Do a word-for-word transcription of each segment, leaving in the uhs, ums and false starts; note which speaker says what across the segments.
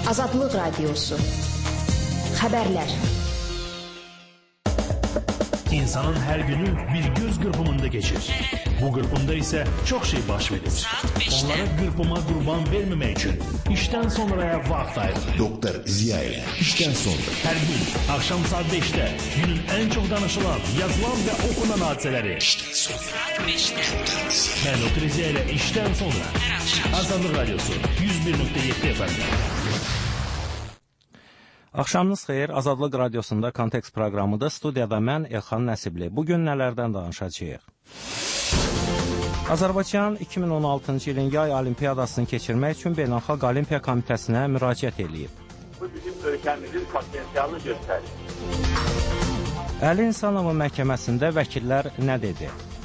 Speaker 1: Azadlıq Radiosu. Xəbərlər.
Speaker 2: İnsanın hər günü bir göz qırpımında geçir. Bu qırpımda isə çox şey baş verir. Onlara qırpıma qurban verməmək üçün işdən sonraya vaxt ayırır.
Speaker 3: Doktor Ziya ilə işdən sonra.
Speaker 2: Hər gün axşam saat beşdə günün ən çox danışılan, yazılan və okunan hadisələri.
Speaker 3: İşdən sonra.
Speaker 2: Mən Doktor Ziya ilə işdən sonra. Azadlıq Radiosu yüz bir nöqtə yeddi F M.
Speaker 4: Axşamınız xeyir, Azadlıq Radiosunda Kontekst proqramıda studiyada mən Elxan Nəsibli. Bugün nələrdən danışacağıq? Azərbaycan iki min on altıncı ilin yay olimpiyadasını keçirmək üçün Beynəlxalq Olimpiya Komitəsinə müraciət edib.
Speaker 5: Bu bizim ölkəmizin potensialını göstərir.
Speaker 4: Əli İnsanovun məhkəməsində vəkillər nə dedi?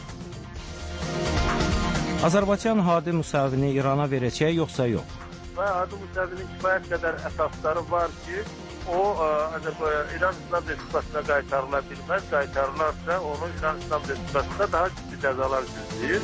Speaker 4: Azərbaycan Hadi Musavini İrana verəcək yoxsa yox?
Speaker 5: Və Hadi Musavinin kifayət qədər əsasları var ki, o Azərbaycan İran İslam Respublikasına qaytarıla bilməz. Qaytarılarsa onu İran İslam Respublikasında daha ciddi cəzalar gözləyir.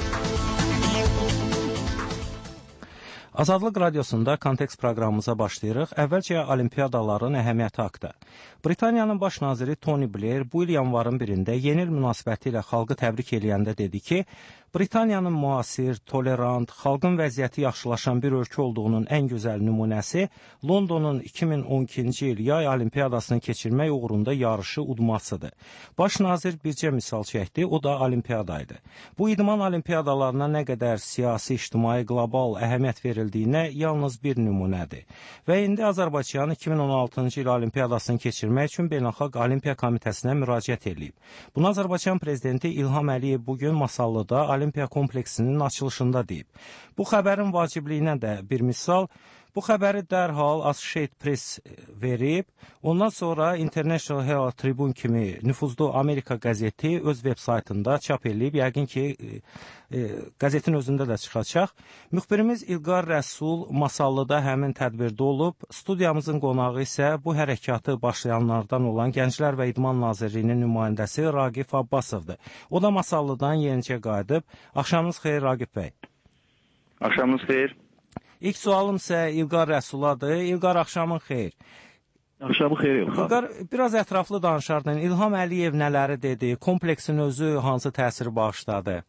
Speaker 4: Azadlıq Radiosunda Kontekst proqramımıza başlayırıq. Əvvəlcə olimpiyadaların əhəmiyyəti haqqında. Britaniyanın baş naziri Tony Blair bu il yanvarın birində yeni il münasibəti ilə xalqı təbrik eləyəndə dedi ki, Britaniyanın müasir, tolerant, xalqın vəziyyəti yaxşılaşan bir ölkə olduğunun ən gözəl nümunəsi Londonun iki min on ikinci il yay olimpiyadasını keçirmək uğrunda yarışı udmasıdır. Baş nazir bircə misal çəkdi, o da olimpiyadaydı. Bu idman olimpiyadalarına nə qədər siyasi, ictimai, qlobal əhəmiyyət verildiyinə yalnız bir nümunədir. Və indi Azərbaycan iki min on altıncı il olimpiyadasını keçirmək üçün Beynəlxalq Olimpiya Komitəsinə müraciət edib. Bunu Azərbaycan prezidenti İlham Əliyev bugün Masallıda Olimpiya kompleksinin açılışında deyib. Bu xəbərin vacibliyinə də bir misal, bu xəbəri dərhal Associated Press verib, ondan sonra International Herald Tribune kimi nüfuzlu Amerika qəzeti öz veb saytında çap edib, yəqin ki, e, e, qəzetin özündə də çıxacaq. Müxbirimiz İlqar Rəsul Masallıda həmin tədbirdə olub, studiyamızın qonağı isə bu hərəkatı başlayanlardan olan Gənclər və İdman Nazirliyinin nümayəndəsi Raqif Abbasovdur. O da Masallıdan yenicə qayıdıb. Axşamınız xeyir, Raqif bəy.
Speaker 5: Axşamınız xeyir.
Speaker 4: İlk sualım isə İlqar Rəsuladır. İlqar, axşamın xeyir.
Speaker 5: Axşamı xeyir İlqar.
Speaker 4: İlqar, biraz ətraflı danışardın. İlham Əliyev nələri dedi? Kompleksin özü hansı təsir bağışladı?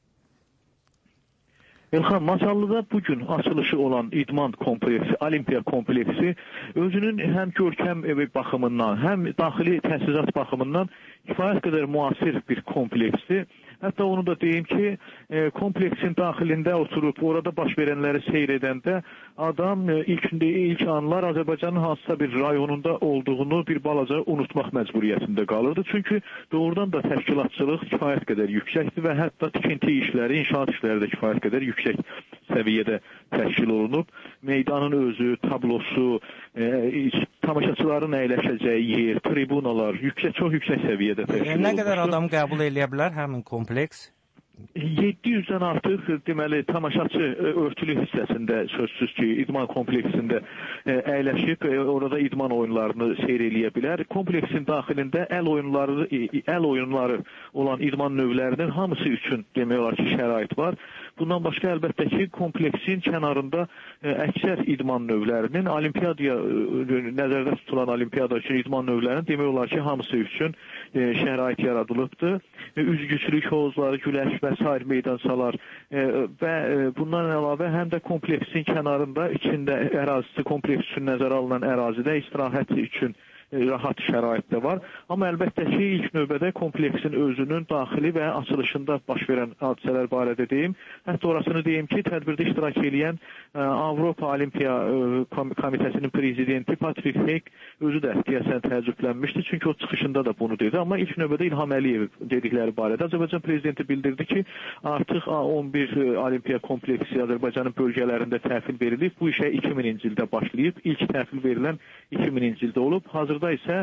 Speaker 6: Elxan, Masallıda bugün açılışı olan idman kompleksi, Olimpiya kompleksi özünün həm görkəm baxımından, həm daxili təsisat baxımından kifayət qədər müasir bir kompleksdir. Hətta onu da deyim ki, e, kompleksin daxilində oturub orada baş verənləri seyr edəndə adam e, ilk, ilk anlar Azərbaycanın hansısa bir rayonunda olduğunu bir balaca unutmaq məcburiyyətində qalırdı. Çünki doğrudan da təşkilatçılıq kifayət qədər yüksəkdir və hətta tikinti işləri, inşaat işləri də kifayət qədər yüksək səviyyədə təşkil olunub. Meydanın özü, tablosu, e, tamaşaçıların əyləşəcəyi yer, tribunalar yüksək, çox yüksək səviyyədə təşkil olunmuşdur.
Speaker 4: Nə qədər adam qəbul edə bilər həmin kompleks?
Speaker 6: yeddi yüzdən artıq deməli tamaşaçı örtülü hissəsində sözsüz ki, idman kompleksində əyləşib orada idman oyunlarını seyr eləyə bilər. Kompleksin daxilində əl oyunları, əl oyunları olan idman növlərinin hamısı üçün demək olar ki, şərait var. Bundan başqa əlbəttə ki, kompleksin kənarında əksər idman növlərinin olimpiyadaya nəzərdə tutulan olimpiyada üçün idman növlərinin demək olar ki, hamısı üçün şərait yaradılıbdır. Üzgüçülük hovuzları, güləş və sair meydançalar e, və e, bundan əlavə həm də kompleksin kənarında içində ərazisi kompleks üçün nəzərə alınan ərazidə istirahət üçün rahat şərait də var. Amma əlbəttə ki, ilk növbədə kompleksin özünün daxili və açılışında baş verən hadisələr barədə deyim. Hətta orasını deyim ki, tədbirdə iştirak edən Avropa Olimpiya Komitəsinin prezidenti Patrick Heyk özü də deyəsən təəccüblənmişdi. Çünki o çıxışında da bunu dedi. Amma ilk növbədə İlham Əliyev dedikləri barədə Azərbaycan prezidenti bildirdi ki, artıq on bir Olimpiya kompleksi Azərbaycanın bölgələrində təhvil verilib. Bu işə iki mininci ildə başlayıb. İlk təhvil verilən iki mininci ildə olub. Hazır da isə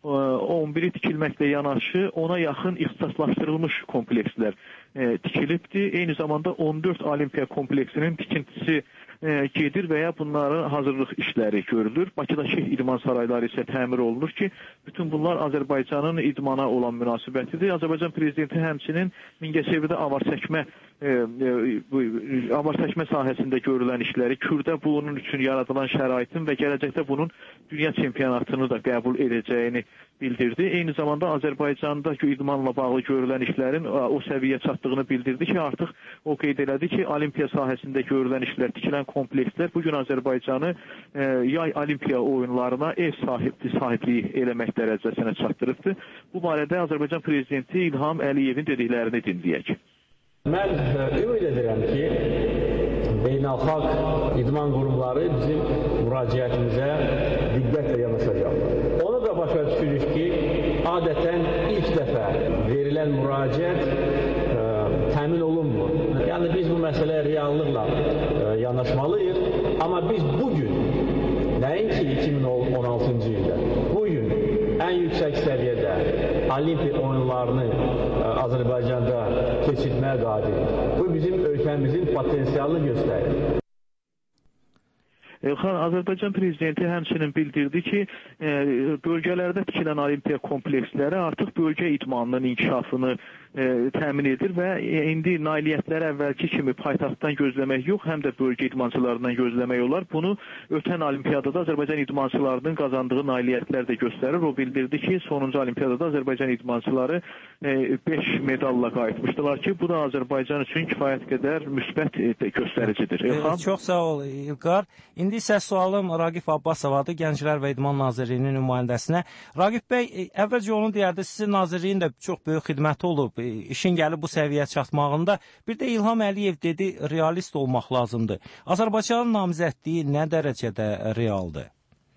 Speaker 6: on biri tikilməklə yanaşı ona yaxın ixtisaslaşdırılmış komplekslər tikilibdir. Eyni zamanda on dörd olimpiya kompleksinin tikintisi gedir və ya bunların hazırlıq işləri görülür. Bakıdakı idman sarayları isə təmir olunur ki, bütün bunlar Azərbaycanın idmana olan münasibətidir. Azərbaycan prezidenti həmçinin Mingəçevirdə avar çəkmə e, e, avar çəkmə sahəsində görülən işləri, Kürdə bunun üçün yaradılan şəraitin və gələcəkdə bunun dünya çempionatını da qəbul edəcəyini bildirdi. Eyni zamanda Azərbaycanda idmanla bağlı görülən işlərin o səviyyə çatdığını bildirdi ki, artıq o qeyd elədi ki, olimpiya sahəsində görülən işlər, tikilən komplekslər bugün Azərbaycanı e, yay olimpiya oyunlarına ev sahibli, sahibliyi eləmək dərəcəsinə çatdırıbdır. Bu barədə Azərbaycan prezidenti İlham Əliyevin dediklərini dinləyək.
Speaker 7: Mən ümid edirəm ki, beynəlxalq idman qurumları bizim müraciətimizə diqqətlə yanaşacaq. Onu da başa düşürük ki, adətən ilk dəfə verilən müraciət ə, təmin olunmur. Yəni biz bu məsələyə reallıqla ə, yanaşmalıyıq. Amma biz bugün, nəinki iki min on altıncı ildə, bugün ən yüksək səviyyədə olimpiya oyunlarını ə, Azərbaycanda keçirməyə qadirik. Bu bizim ölkəmizin potensialını göstərir.
Speaker 6: Elxan, Azərbaycan prezidenti həmçinin bildirdi ki, e, bölgələrdə tikilən olimpiya kompleksləri artıq bölgə idmanının inkişafını e, təmin edir və indi nailiyyətləri əvvəlki kimi paytaxtdan gözləmək yox, həm də bölgə idmançılarından gözləmək olar. Bunu ötən olimpiyadada Azərbaycan idmançılarının qazandığı nailiyyətlər də göstərir. O bildirdi ki, sonuncu olimpiyadada Azərbaycan idmançıları beş e, medalla qayıtmışdılar ki, bu da Azərbaycan üçün kifayət qədər müsbət e, göstəricidir. Elxan?
Speaker 4: Çox sağ ol, İlqar. İndi isə sualım Raqif Abbasovadır, Gənclər və İdman Nazirliyinin nümayəndəsinə. Raqif bəy, əvvəlcə onu deyərdi, sizin Nazirliyin də çox böyük xidməti olub, işin gəlib bu səviyyəyə çatmağında. Bir də İlham Əliyev dedi, realist olmaq lazımdır. Azərbaycanın namizədliyi nə dərəcədə realdır?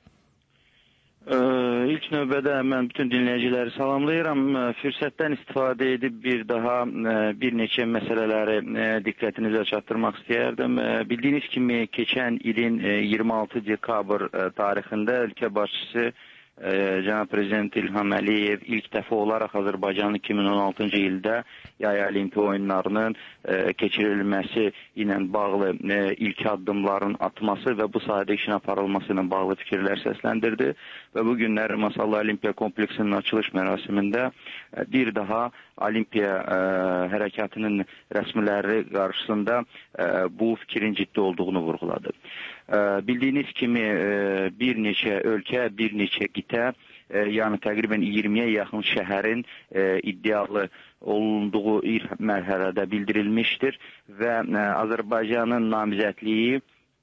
Speaker 8: İlk növbədə mən bütün dinləyiciləri salamlayıram. Fürsətdən istifadə edib bir daha bir neçə məsələləri diqqətinizə çatdırmaq istəyərdim. Bildiyiniz kimi keçən ilin iyirmi altı dekabr tarixində ölkə başçısı Cənab Prezident İlham Əliyev ilk dəfə olaraq Azərbaycanın iki min on altıncı ildə yay olimpiya oyunlarının keçirilməsi ilə bağlı ilk addımların atması və bu sahədə işin aparılması ilə bağlı fikirlər səsləndirdi və bu günlər Masallı Olimpiya kompleksinin açılış mərasimində bir daha olimpiya hərəkatının rəsmiləri qarşısında bu fikrin ciddi olduğunu vurğuladı. Bildiyiniz kimi bir neçə ölkə, bir neçə qitə, yəni təqribən iyirmiyə yaxın şəhərin iddialı olunduğu ilk mərhələdə bildirilmişdir və Azərbaycanın namizədliyi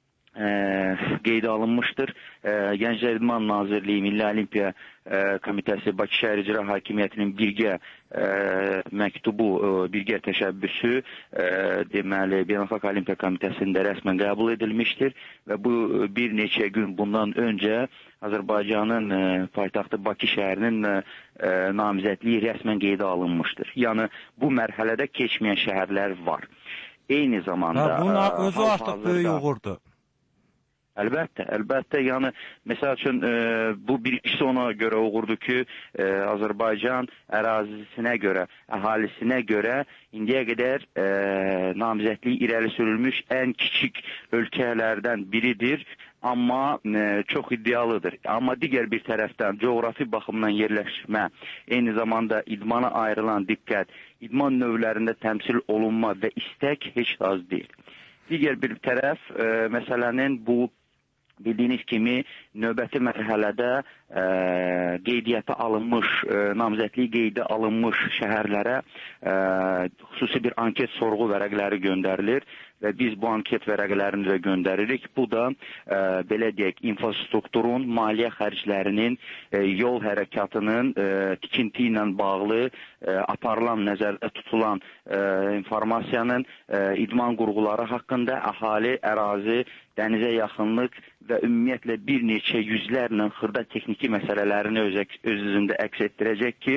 Speaker 8: qeydə alınmışdır. Gənclər İdman Nazirliyi, Milli Olimpiya Komitəsi, Bakı Şəhər İcra Hakimiyyətinin birgə məktubu, birgə təşəbbüsü deməli Beynəlxalq Olimpiya Komitəsində rəsmən qəbul edilmişdir və bu bir neçə gün bundan öncə Azərbaycanın paytaxtı Bakı şəhərinin namizədliyi rəsmən qeydə alınmışdır. Yəni bu mərhələdə keçməyən şəhərlər var. Eyni zamanda
Speaker 4: bunun özü artıq böyük uğurdur.
Speaker 8: Əlbəttə, əlbəttə, yəni, məsəl üçün, e, bu birincisi ona görə uğurdur ki, e, Azərbaycan ərazisinə görə, əhalisinə görə indiyə qədər e, namizədliyi irəli sürülmüş ən kiçik ölkələrdən biridir, amma e, çox iddialıdır. Amma digər bir tərəfdən coğrafi baxımdan yerləşmə, eyni zamanda idmana ayrılan diqqət, idman növlərində təmsil olunma və istək heç az deyil. Digər bir tərəf, e, məsələnin bu bildiyiniz kimi növbəti mərhələdə e, qeydiyyata alınmış, e, namizədliyi qeydə alınmış şəhərlərə e, xüsusi bir anket sorğu vərəqləri göndərilir və biz bu anket vərəqlərini də göndəririk. Bu da e, belə deyək, infrastrukturun, maliyyə xərclərinin, e, yol hərəkatının e, tikinti ilə bağlı e, aparılan, nəzərdə tutulan e, informasiyanın e, idman qurğuları haqqında əhali, ərazi, dənizə yaxınlıq və ümumiyyətlə bir neçə yüzlərlə xırda texniki məsələlərini öz, öz üzündə əks etdirəcək ki,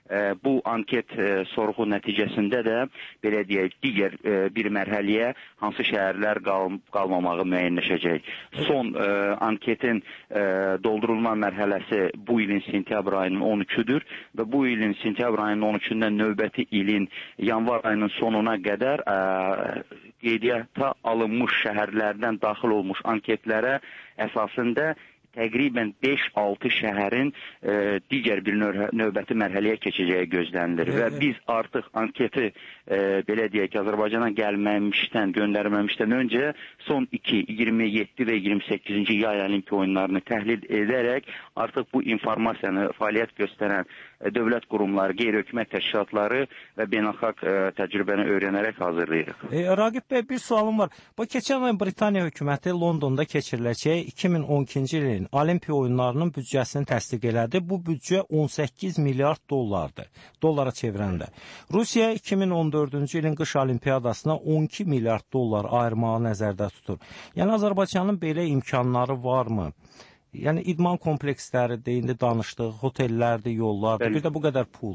Speaker 8: bu anket sorğu nəticəsində də belə deyək, digər bir mərhələyə hansı şəhərlər qal qalmamağı müəyyənləşəcək. Son anketin doldurulma mərhələsi bu ilin sentyabr ayının on üçüdür və bu ilin sentyabr ayının on üçündən növbəti ilin yanvar ayının sonuna qədər qeydiyyata alınmış şəhərlərdən daxil olmuş anketlərə əsasında təqribən beş altı şəhərin e, digər bir növbəti mərhələyə keçəcəyi gözlənilir. Və biz artıq anketi e, belə deyək ki, Azərbaycana gəlməmişdən, göndərməmişdən öncə son iki, iyirmi yeddi və iyirmi səkkizinci yay olimpiya oyunlarını təhlil edərək artıq bu informasiyanı fəaliyyət göstərən e, dövlət qurumları, qeyri-hökumət təşkilatları və beynəlxalq e, təcrübəni öyrənərək hazırlayırıq.
Speaker 4: E, Raqib bəy, bir sualım var. Bu keçən ay Britaniya hökuməti Londonda keçiriləcək iki min on ikinci ilin Olimpiya oyunlarının büdcəsini təsdiq elədi. Bu büdcə on səkkiz milyard dollardır, dollara çevirəndə. Rusiya iki min on dördüncü ilin qış olimpiyadasına on iki milyard dollar ayırmağı nəzərdə tutur. Yəni Azərbaycanın belə imkanları varmı? Yəni idman kompleksləridir, indi danışdıq, hotellərdir, yollardır, bir də bu qədər pul.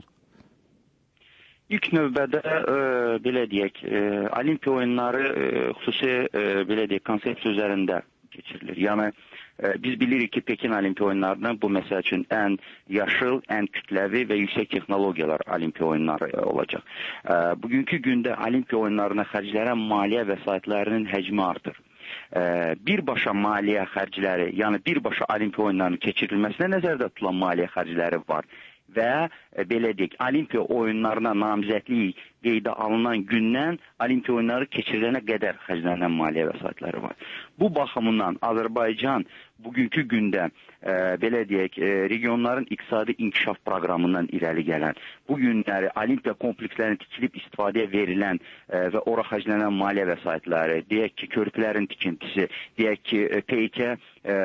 Speaker 8: İlk növbədə e, belə deyək, e, olimpiya oyunları e, xüsusi e, belə deyək, konsepsiya üzərində keçirilir. Yəni biz bilirik ki, Pekin olimpiya oyunlarının bu məsəl üçün ən yaşıl, ən kütləvi və yüksək texnologiyalar olimpiya oyunları olacaq. Bugünkü gündə olimpiya oyunlarına xərclənən maliyyə vəsaitlərinin həcmi artır. Birbaşa maliyyə xərcləri, yəni birbaşa olimpiya oyunlarının keçirilməsinə nəzərdə tutulan maliyyə xərcləri var. Və e, belə deyək, olimpiya oyunlarına namizədlik qeydə alınan gündən olimpiya oyunları keçirilənə qədər xərclənən maliyyə vəsaitləri var. Bu baxımından Azərbaycan bugünkü gündə e, belə deyək, e, regionların iqtisadi inkişaf proqramından irəli gələn, bu günləri olimpiya komplekslərinin tikilib istifadəyə verilən e, və ora xərclənən maliyyə vəsaitləri, deyək ki, körpülərin tikintisi, deyək ki, P İ K e,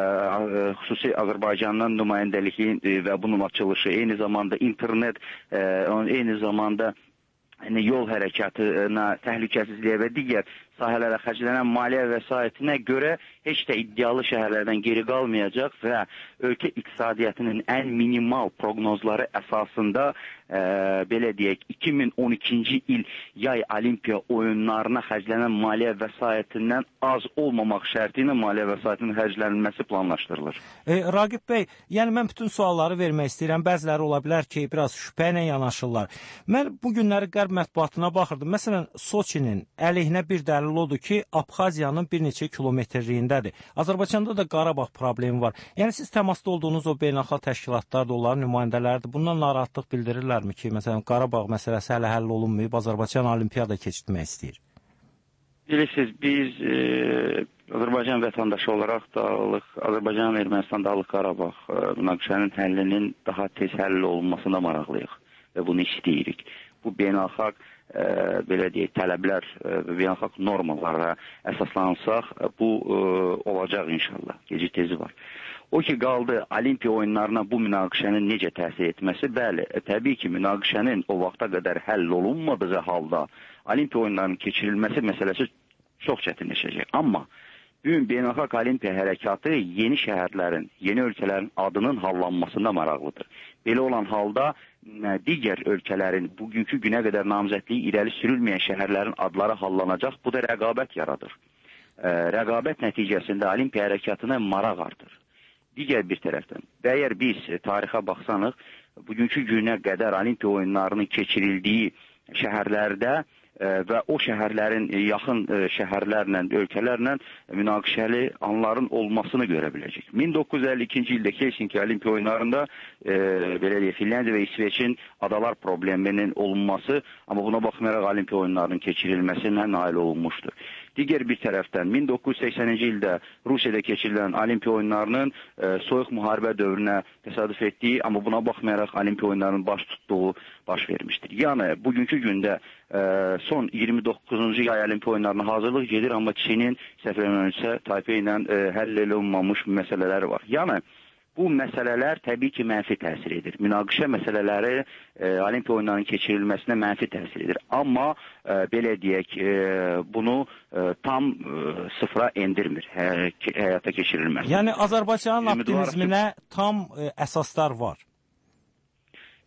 Speaker 8: xüsusi Azərbaycandan nümayəndəliyi e, və bunun açılışı, eyni zamanda internet, e, eyni zamanda yəni, yol hərəkatına, təhlükəsizliyə və digər sahələrə xərclənən maliyyə vəsaitinə görə heç də iddialı şəhərlərdən geri qalmayacaq və ölkə iqtisadiyyatının ən minimal proqnozları əsasında e, belə deyək, iki min on ikinci il yay olimpiya oyunlarına xərclənən maliyyə vəsaitindən az olmamaq şərti ilə maliyyə vəsaitinin xərclənilməsi planlaşdırılır.
Speaker 4: E, Raqib bəy, yəni mən bütün sualları vermək istəyirəm. Bəziləri ola bilər ki, biraz şübhə ilə yanaşırlar. Mən bu günləri qərb mətbuatına baxırdım. Məsələn, Soçinin əleyhinə bir dəlil odur ki, Abxaziyanın bir neçə kilometrliyindədir. Azərbaycanda da Qarabağ problemi var. Yəni siz təmasda olduğunuz o beynəlxalq təşkilatlar da onların nümayəndələridir. Bundan narahatlıq bildirirlərmi ki, məsələn, Qarabağ məsələsi hələ həll olunmayıb, Azərbaycan olimpiyada keçirmək istəyir?
Speaker 8: Bilirsiniz, biz e, Azərbaycan vətəndaşı olaraq Dağlıq, Azərbaycan Ermənistan Dağlıq Qarabağ e, münaqişənin həllinin daha tez həll olunmasına maraqlıyıq və bunu istəyirik. Bu beynəlxalq e, belə deyək, tələblər və e, beynəlxalq normalara əsaslansaq, e, bu e, olacaq inşallah. Gecə tezi var. O ki qaldı olimpiya oyunlarına bu münaqişənin necə təsir etməsi, bəli, e, təbii ki, münaqişənin o vaxta qədər həll olunmadığı halda olimpiya oyunlarının keçirilməsi məsələsi çox çətinləşəcək. Amma bugün beynəlxalq olimpiya hərəkatı yeni şəhərlərin, yeni ölkələrin adının hallanmasında maraqlıdır. Belə olan halda digər ölkələrin bugünkü günə qədər namizədliyi irəli sürülməyən şəhərlərin adları hallanacaq. Bu da rəqabət yaradır. E, rəqabət nəticəsində olimpiya hərəkatına maraq artır. Digər bir tərəfdən, və əgər biz tarixə baxsanıq, bugünkü günə qədər olimpiya oyunlarının keçirildiyi şəhərlərdə e, və o şəhərlərin yaxın e, şəhərlərlə, ölkələrlə münaqişəli anların olmasını görə biləcək. min doqquz yüz əlli ikinci ildə Helsinki olimpiya oyunlarında e, belə deyək, Finlandiya və İsveçin adalar probleminin olunması, amma buna baxmayaraq olimpiya oyunlarının keçirilməsinə nail olunmuşdur. Digər bir tərəfdən min doqquz yüz səksəninci ildə Rusiyada keçirilən olimpiya oyunlarının e, soyuq müharibə dövrünə təsadüf etdiyi, amma buna baxmayaraq olimpiya oyunlarının baş tutduğu baş vermişdir. Yəni bugünkü gündə e, son iyirmi doqquzuncu yay olimpiya oyunlarına hazırlıq gedir, amma Çinin səhv etmirəmsə Taypey ilə e, həll olunmamış məsələləri var. Yəni bu məsələlər təbii ki, mənfi təsir edir. Münaqişə məsələləri e, olimpiya oyunlarının keçirilməsinə mənfi təsir edir. Amma e, belə deyək, e, bunu e, tam e, sıfıra endirmir hə, həyata keçirilməsi.
Speaker 4: Yəni Azərbaycanın optimizminə tam e, əsaslar var.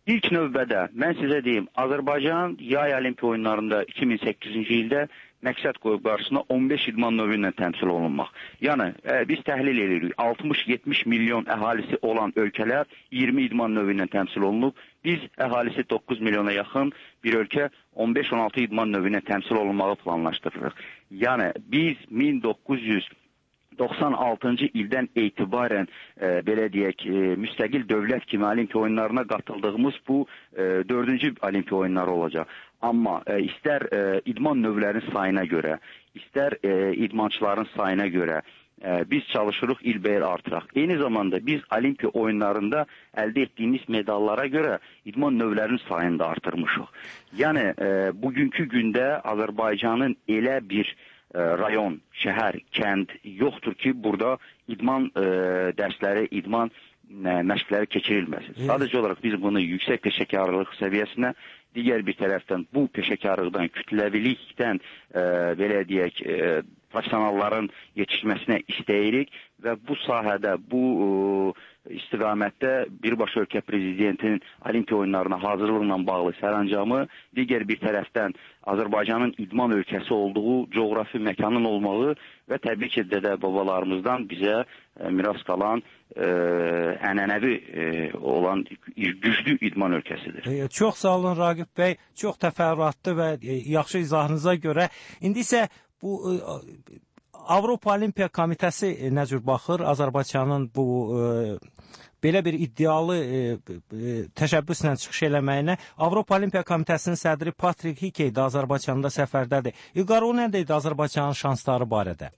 Speaker 8: İlk növbədə mən sizə deyim, Azərbaycan yay olimpiya oyunlarında iki min səkkizinci ildə məqsəd qoyub qarşısına on beş idman növü ilə təmsil olunmaq. Yəni e, biz təhlil edirik. altmış yetmiş milyon əhalisi olan ölkələr iyirmi idman növü ilə təmsil olunub. Biz əhalisi doqquz milyona yaxın bir ölkə on beş on altı idman növü ilə təmsil olunmağı planlaşdırırıq. Yəni biz min doqquz yüz doxsan altıncı ildən etibarən e, belə deyək, e, müstəqil dövlət kimi olimpiya oyunlarına qatıldığımız bu e, dördüncü olimpiya oyunları olacaq. Amma e, istər e, idman növlərinin sayına görə, istər e, idmançıların sayına görə e, biz çalışırıq ilbəil artıraq. Eyni zamanda biz olimpiya oyunlarında əldə etdiyimiz medallara görə idman növlərinin sayını da artırmışıq. Yəni e, bugünkü gündə Azərbaycanın elə bir rayon, şəhər, kənd yoxdur ki, burada idman e, dərsləri, idman e, məşqləri keçirilməsin. Sadəcə olaraq biz bunu yüksək peşəkarlıq səviyyəsinə, digər bir tərəfdən bu peşəkarlıqdan, kütləvilikdən e, belə deyək, e, profesionalların yetişməsinə istəyirik və bu sahədə, bu e, istiqamətdə birbaşa ölkə prezidentinin olimpiya oyunlarına hazırlıqla bağlı sərəncamı, digər bir tərəfdən Azərbaycanın idman ölkəsi olduğu coğrafi məkanın olmağı və təbii ki, dədə babalarımızdan bizə e, miras qalan e, ənənəvi e, olan güclü idman ölkəsidir.
Speaker 4: E, çox sağ olun Raqib bəy, çox təfərrüatlı və e, yaxşı izahınıza görə. İndi isə bu e, Avropa Olimpiya Komitəsi e, nə cür baxır Azərbaycanın bu e, belə bir iddialı e, e, təşəbbüslə çıxış eləməyinə? Avropa Olimpiya Komitəsinin sədri Patrik Hikey də Azərbaycanda səfərdədir. İlqar, o nə deyir Azərbaycanın şansları barədə?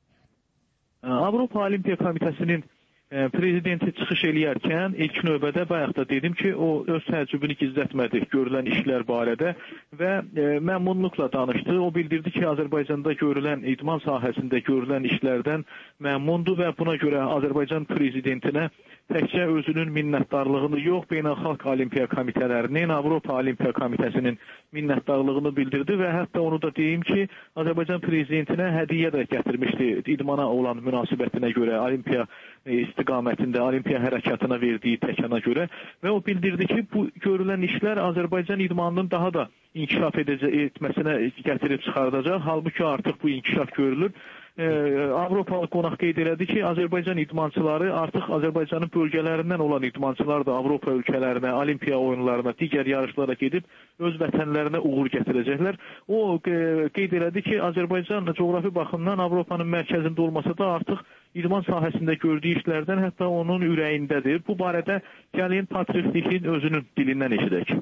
Speaker 6: Avropa Olimpiya Komitəsinin prezidenti çıxış eləyərkən ilk növbədə bayaq da dedim ki, o öz təəccübünü gizlətmədi görülən işlər barədə və e, məmnunluqla danışdı. O bildirdi ki, Azərbaycanda görülən idman sahəsində görülən işlərdən məmnundur və buna görə Azərbaycan prezidentinə təkcə özünün minnətdarlığını yox, beynəlxalq olimpiya komitələrinin, Avropa Olimpiya Komitəsinin minnətdarlığını bildirdi və hətta onu da deyim ki, Azərbaycan prezidentinə hədiyyə də gətirmişdi idmana olan münasibətinə görə, olimpiya istiqamətində, olimpiya hərəkatına verdiyi təkana görə və o bildirdi ki, bu görülən işlər Azərbaycan idmanının daha da inkişaf edəcək, etməsinə gətirib çıxardacaq. Halbuki artıq bu inkişaf görülür. Ee, Avropalı qonaq qeyd elədi ki, Azərbaycan idmançıları artıq Azərbaycanın bölgələrindən olan idmançılar da Avropa ölkələrinə, olimpiya oyunlarına, digər yarışlara gedib öz vətənlərinə uğur gətirəcəklər. O e, qeyd elədi ki, Azərbaycan coğrafi baxımdan Avropanın mərkəzində olmasa da artıq idman sahəsində gördüyü işlərdən hətta onun ürəyindədir. Bu barədə gəlin Patrik Hikin özünün dilindən eşidək.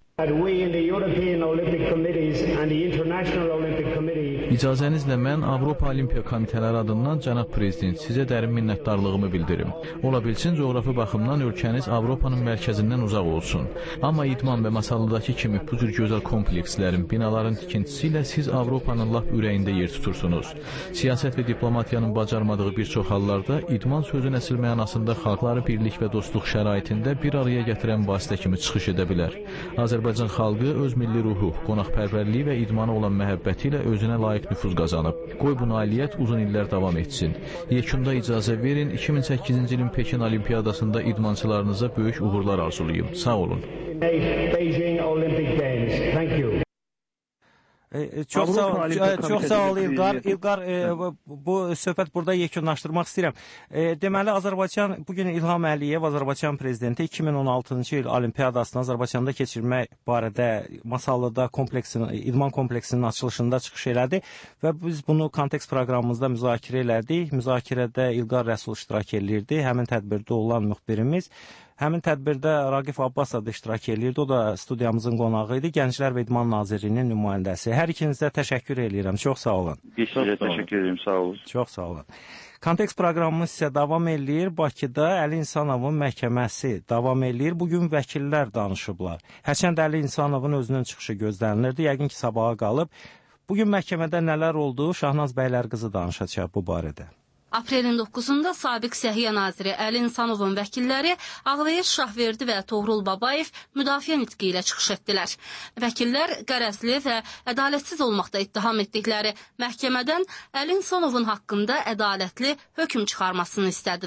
Speaker 9: İcazənizlə mən Avropa Olimpiya Komitələri adından cənab prezident sizə dərin minnətdarlığımı bildirim. Ola bilsin coğrafi baxımdan ölkəniz Avropanın mərkəzindən uzaq olsun. Amma idman və masallıdakı kimi bu cür gözəl komplekslərin, binaların tikintisi ilə siz Avropanın lap ürəyində yer tutursunuz. Siyasət və diplomatiyanın bacarmadığı bir çox hallarda idman sözün əsl mənasında xalqları birlik və dostluq şəraitində bir araya gətirən vasitə kimi çıxış edə bilər. Azərbaycan xalqı öz milli ruhu, qonaqpərvərliyi və idmana olan məhəbbəti ilə özünə layiq nüfuz qazanıb. Qoy bu nailiyyət uzun illər davam etsin. Yekunda icazə verin, iki min səkkizinci ilin Pekin Olimpiyadasında idmançılarınıza böyük uğurlar arzulayım. Sağ olun. Beijing Olympic Games. Thank you.
Speaker 4: E, çox sağ ol, çox sağ ol İlqar. İlqar, e, bu, bu söhbət burada yekunlaşdırmaq istəyirəm. E, deməli, Azərbaycan, bugün İlham Əliyev, Azərbaycan prezidenti iki min on altıncı il Olimpiyadasını Azərbaycanda keçirmək barədə Masallıda kompleksin, idman kompleksinin açılışında çıxış elədi və biz bunu kontekst proqramımızda müzakirə elədik. Müzakirədə İlqar Rəsul iştirak edirdi, həmin tədbirdə olan müxbirimiz. Həmin tədbirdə Raqif Abbas da iştirak edirdi, o da studiyamızın qonağı idi, Gənclər və İdman Nazirliyinin nümayəndəsi. Hər ikinizə təşəkkür edirəm, çox sağ olun.
Speaker 8: Biz sizə təşəkkür edirəm, sağ olun.
Speaker 4: Çox sağ olun. Kontekst proqramımız isə davam edir. Bakıda Əli İnsanovun məhkəməsi davam edir. Bugün vəkillər danışıblar. Hərçənd Əli İnsanovun özünün çıxışı gözlənilirdi, yəqin ki, sabaha qalıb. Bugün məhkəmədə nələr oldu? Şahnaz Bəylərqızı danışacaq bu barədə.
Speaker 10: Aprelin doqquzunda sabiq Səhiyyə naziri Əli İnsanovun vəkilləri Ağveyiş Şahverdi və Toğrul Babayev müdafiə nitqi ilə çıxış etdilər. Vəkillər qərəzli və ədalətsiz olmaqda ittiham etdikləri məhkəmədən Əli İnsanovun haqqında ədalətli hökm çıxarmasını istədilər.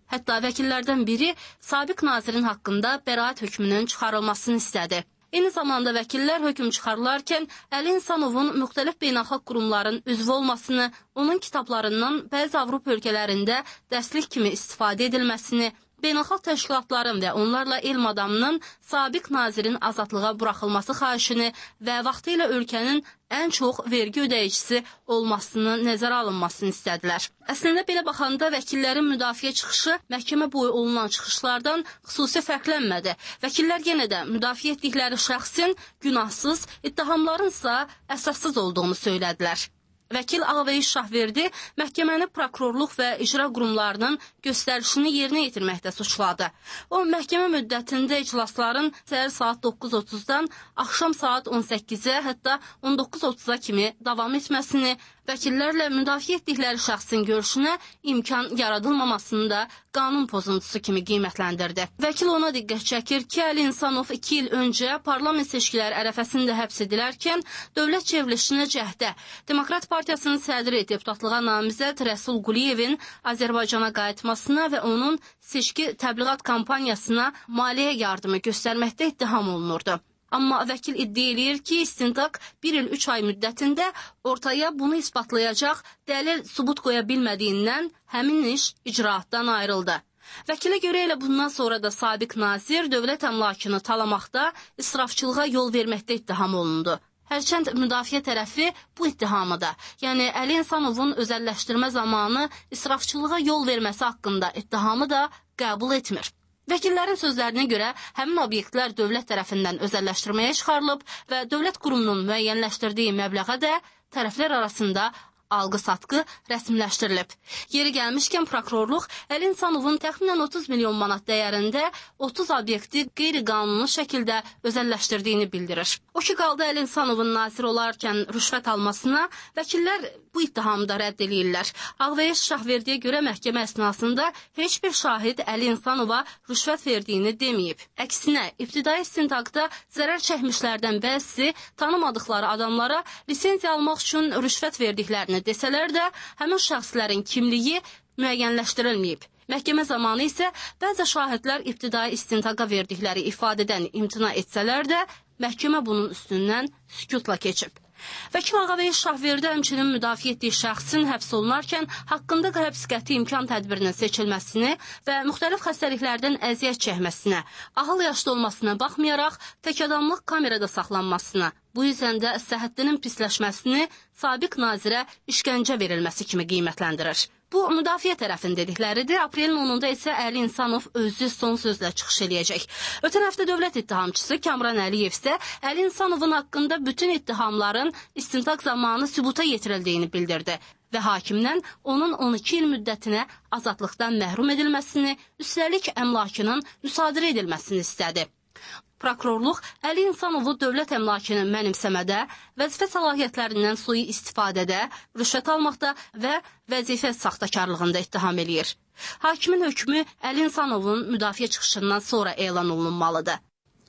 Speaker 10: Hətta vəkillərdən biri sabiq nazirin haqqında bəraət hökmünün çıxarılmasını istədi. Eyni zamanda vəkillər hökm çıxarılarkən Əli İnsanovun müxtəlif beynəlxalq qurumların üzvü olmasını, onun kitablarından bəzi Avropa ölkələrində dərslik kimi istifadə edilməsini, beynəlxalq təşkilatların və onlarla elm adamının sabiq nazirin azadlığa buraxılması xahişini və vaxtı ilə ölkənin ən çox vergi ödəyicisi olmasını nəzərə alınmasını istədilər. Əslində belə baxanda vəkillərin müdafiə çıxışı məhkəmə boyu olunan çıxışlardan xüsusi fərqlənmədi. Vəkillər yenə də müdafiə etdikləri şəxsin günahsız, ittihamların isə əsassız olduğunu söylədilər. Vəkil Ağabeyiş Şahverdi məhkəməni prokurorluq və icra qurumlarının göstərişini yerinə yetirməkdə suçladı. O, məhkəmə müddətində iclasların səhər saat doqquz otuzdan axşam saat on səkkizə, hətta on doqquz otuz'a kimi davam etməsini, vəkillərlə müdafiə etdikləri şəxsin görüşünə imkan yaradılmamasını da qanun pozuntusu kimi qiymətləndirdi. Vəkil ona diqqət çəkir ki, Əli İnsanov iki il öncə parlament seçkiləri ərəfəsində həbs edilərkən dövlət çevrilişinə cəhdə Demokrat Partiyasının sədri deputatlığa namizəd Rəsul Quliyevin Azərbaycana qayıtmasına və onun seçki təbliğat kampaniyasına maliyyə yardımı göstərməkdə ittiham olunurdu. Amma vəkil iddia eləyir ki, istintaq bir il üç ay müddətində ortaya bunu isbatlayacaq dəlil sübut qoya bilmədiyindən həmin iş icraatdan ayrıldı. Vəkilə görə elə bundan sonra da sabiq nazir dövlət əmlakını talamaqda, israfçılığa yol verməkdə ittiham olundu. Hərçənd müdafiə tərəfi bu ittihamı da, yəni Əli İnsanovun özəlləşdirmə zamanı israfçılığa yol verməsi haqqında ittihamı da qəbul etmir. Vəkillərin sözlərinə görə həmin obyektlər dövlət tərəfindən özəlləşdirməyə çıxarılıb və dövlət qurumunun müəyyənləşdirdiyi məbləğə də tərəflər arasında alqı-satqı rəsmiləşdirilib. Yeri gəlmişkən prokurorluq Əli İnsanovun təxminən otuz milyon manat dəyərində otuz obyekti qeyri-qanuni şəkildə özəlləşdirdiyini bildirir. O ki, qaldı Əli İnsanovun nazir olarkən rüşvət almasına, vəkillər bu ittihamı da rədd edirlər. Ağabeyiş Şahverdiyə görə məhkəmə əsnasında heç bir şahid Əli İnsanova rüşvət verdiyini deməyib. Əksinə, ibtidai istintaqda zərər çəkmişlərdən bəzisi tanımadıqları adamlara lisenziya almaq üçün rüşvət verdiklərini desələr də, həmin şəxslərin kimliyi müəyyənləşdirilməyib. Məhkəmə zamanı isə bəzi şahidlər ibtidai istintaqa verdikləri ifadədən imtina etsələr də, məhkəmə bunun üstündən sükutla keçib. Vəkil Ağabeyiş Şahverdi həmçinin müdafiə etdiyi şəxsin həbs olunarkən haqqında həbs qəti imkan tədbirinin seçilməsini və müxtəlif xəstəliklərdən əziyyət çəkməsinə, ahıl yaşda olmasına baxmayaraq təkadamlıq kamerada saxlanmasına, bu yüzden də səhhətinin pisləşməsini sabiq nazirə işgəncə verilməsi kimi qiymətləndirir. Bu, müdafiə tərəfin dedikləridir. Aprelin onunda isə Əli İnsanov özü son sözlə çıxış eləyəcək. Ötən həftə dövlət ittihamçısı Kamran Əliyev isə Əli İnsanovun haqqında bütün ittihamların istintaq zamanı sübuta yetirildiyini bildirdi və hakimdən onun on iki il müddətinə azadlıqdan məhrum edilməsini, üstəlik əmlakının müsadirə edilməsini istədi. Prokurorluq Əli İnsanovu dövlət əmlakını mənimsəmədə, vəzifə səlahiyyətlərindən sui istifadədə, rüşvət almaqda və vəzifə saxtakarlığında ittiham eləyir. Hakimin hökmü Əli İnsanovun müdafiə çıxışından sonra elan olunmalıdır.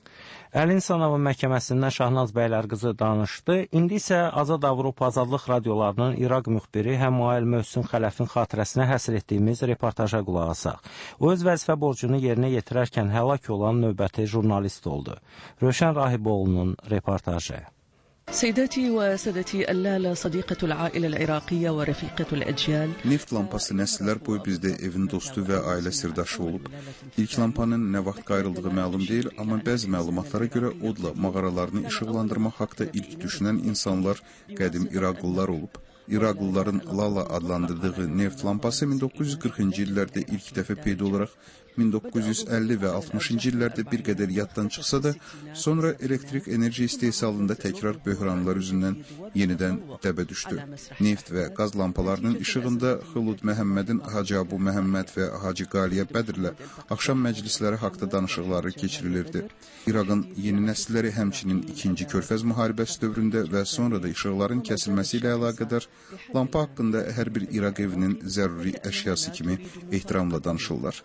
Speaker 4: Əli İnsanovun məhkəməsindən Şahnaz Bəylərqızı danışdı. İndi isə Azad Avropa Azadlıq radiolarının İraq müxbiri Həmail Möhsün Xələfin xatirəsinə həsr etdiyimiz reportaja qulaq asaq. O öz vəzifə borcunu yerinə yetirərkən həlak olan növbəti jurnalist oldu. Rövşən Rahiboğlu'nun reportajı.
Speaker 11: سيداتي وسادتي اللالة صديقة العائلة العراقية ورفيقة الأجيال.
Speaker 12: Neft lampası nəsillər boyu bizdə evin dostu və ailə sirdaşı olub. İlk lampanın nə vaxt qayrıldığı məlum deyil, amma bəzi məlumatlara görə odla mağaralarını işıqlandırmaq haqda ilk düşünən insanlar qədim İraqlılar olub. İraqlıların Lala adlandırdığı neft lampası min doqquz yüz qırxıncı illərdə ilk dəfə peyda olaraq min doqquz yüz əlli və altmışıncı illərdə bir qədər yaddan çıxsa da, sonra elektrik enerji istehsalında təkrar böhranlar üzündən yenidən dəbə düşdü. Neft və qaz lampalarının işığında Xılud Məhəmmədin Hacı Abu Məhəmməd və Hacı Qaliyə Bədirlə axşam məclisləri haqda danışıqları keçirilirdi. İraqın yeni nəsilləri həmçinin ikinci Körfəz müharibəsi dövründə və sonra da işıqların kəsilməsi ilə əlaqədar lampa haqqında hər bir İraq evinin zəruri əşyası kimi ehtiramla danışırlar.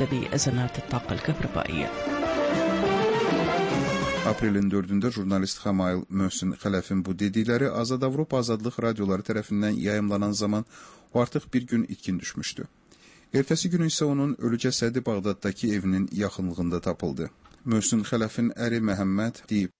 Speaker 12: Aprelin dördündə jurnalist Həmail Möhsün Xələfin bu dedikləri Azad Avropa Azadlıq radioları tərəfindən yayımlanan zaman o artıq bir gün itkin düşmüşdü. Ertəsi gün isə onun ölü cəsədi Bağdaddakı evinin yaxınlığında tapıldı. Möhsün Xələfin əri Məhəmməd deyib,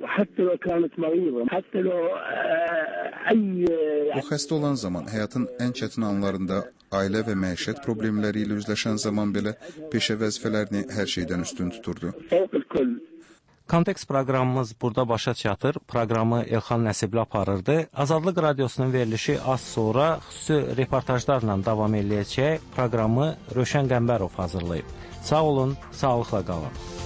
Speaker 12: o xəstə olan zaman, həyatın ən çətin anlarında, ailə və məişət problemləri ilə üzləşən zaman belə peşə vəzifələrini hər şeydən üstün tuturdu.
Speaker 4: Kontekst proqramımız burada başa çatır. Proqramı Elxan Nəsibli aparırdı. Azadlıq Radiosunun verilişi az sonra xüsusi reportajlarla davam edəcək. Proqramı Rövşən Qəmbərov hazırlayıb. Sağ olun, sağlıqla qalın.